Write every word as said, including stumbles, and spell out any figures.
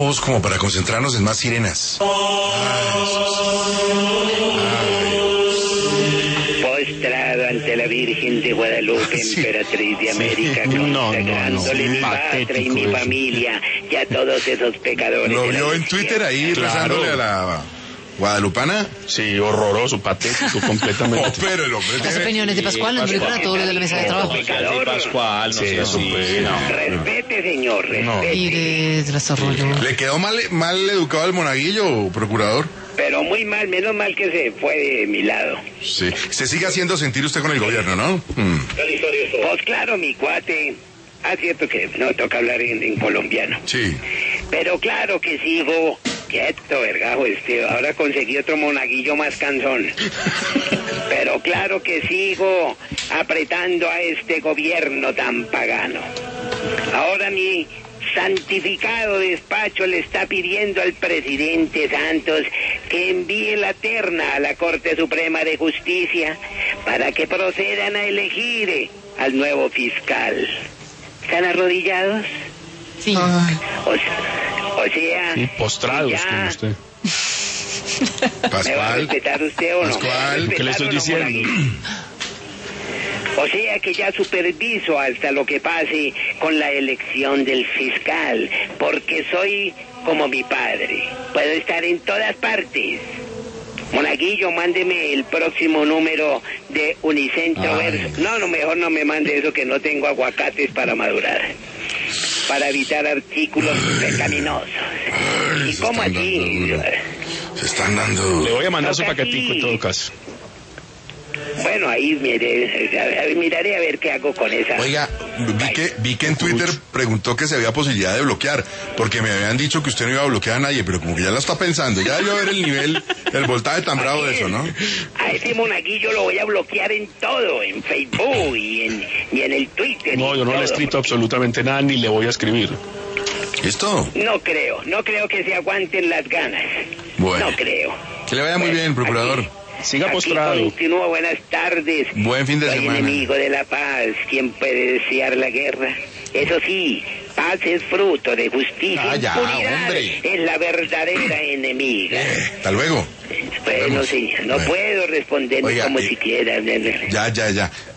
Como para concentrarnos en más sirenas. Postrado ante la Virgen de Guadalupe, sí, emperatriz de América, sí, consagrándole no, no, no. mi patria y mi familia y a todos esos pecadores. ¿Lo vio en Twitter ahí claro. rezándole a la guadalupana? Sí, horroroso, patético, completamente. Oh, pero el hombre Las opiniones de Pascual, no para todos los de la mesa de trabajo. De Pascual, no sé si... Respete, señor, respete. Mire, desarrollo. ¿Le quedó mal, mal educado al monaguillo, procurador? Pero muy mal, menos mal que se fue de mi lado. Sí, se sigue haciendo sentir usted con el gobierno, ¿no? Hmm. Pues claro, mi cuate. Ah, cierto que no toca hablar en, en colombiano. Sí. Pero claro que sigo quieto, vergajo, este, ahora conseguí otro monaguillo más cansón. Pero claro que sigo apretando a este gobierno tan pagano. Ahora mi santificado despacho le está pidiendo al presidente Santos que envíe la terna a la Corte Suprema de Justicia para que procedan a elegir al nuevo fiscal. ¿Están arrodillados? Sí. O, o sea... Sí, postrados, ya... como usted. Pascual. ¿Me va a respetar usted o no? Pascual, ¿qué le estoy diciendo? O sea que ya superviso hasta lo que pase con la elección del fiscal, porque soy como mi padre. Puedo estar en todas partes. Monaguillo, mándeme el próximo número de Unicentro Verso. No, no, mejor no me mande eso, que no tengo aguacates para madurar. Para evitar artículos pecaminosos. Ay, ¿Y cómo así? Se están dando... Le voy a mandar su paquetico en todo caso. Bueno, ahí miré, miraré a ver qué hago con esa. Oiga, vi que, vi que en Twitter preguntó que si había posibilidad de bloquear, porque me habían dicho que usted no iba a bloquear a nadie, pero como que ya lo está pensando, ya debió ver el nivel, el voltaje tan bravo de eso, ¿no? A ese monaguillo lo voy a bloquear en todo, en Facebook y en, y en el Twitter. No, yo no le he escrito absolutamente nada, ni le voy a escribir. ¿Listo? No creo, no creo que se aguanten las ganas. Bueno. No creo. Que le vaya muy bien, procurador. Aquí, Siga aquí postrado. Continúa, buenas tardes. Buen fin de Soy semana. enemigo de la paz. ¿Quién puede desear la guerra? Eso sí, paz es fruto de justicia. Ah, ya, impunidad hombre. es la verdadera enemiga. Eh, hasta luego. Bueno, señor, no Bueno. puedo responder Oiga, como y- si quiera. Ya, ya, ya.